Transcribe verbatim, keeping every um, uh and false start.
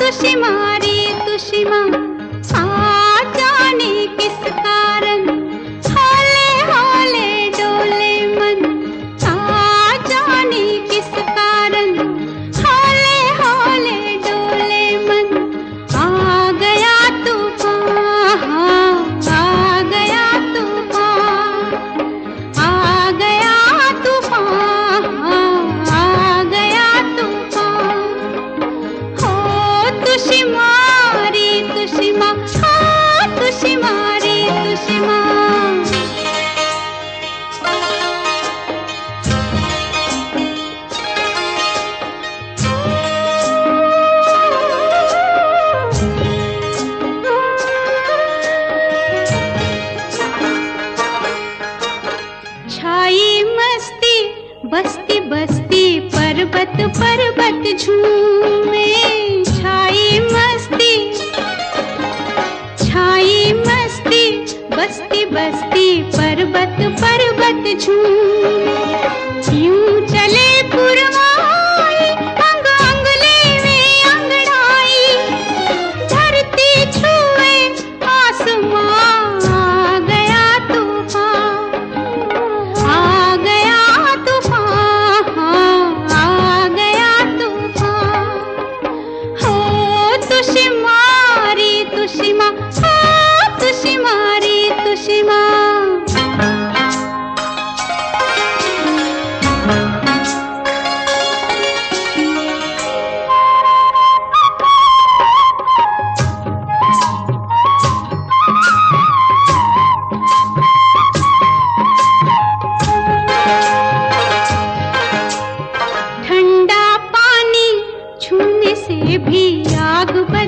तुषिमारी तुषिमा आ जाने किस कारण हौले हौले डोले मन, आ जाने किस कारण हौले हौले डोले मन। आ गया तूफान, आ गया तूफान, आ गया तूफान, आ गया तूफान। हो तुषिमारी तुषिमा, हाँ तुषिमारी तुषिमा। छाई मस्ती बस्ती बस्ती पर्वत पर्वत झूमे। छाई मस्ती, छाई मस्ती बस्ती बस्ती पर्वत पर्वत झूमे। यूं चले पुरवाई अंग अंगुली में अंगड़ाई, धरती छुए आसमां। आ गया तूफान, आ गया तूफान, आ गया तूफान। हो तुषिमारी तुषिमा, हाँ तुषिमारी तुषिमा। ठंडा पानी छूने से भी आग बल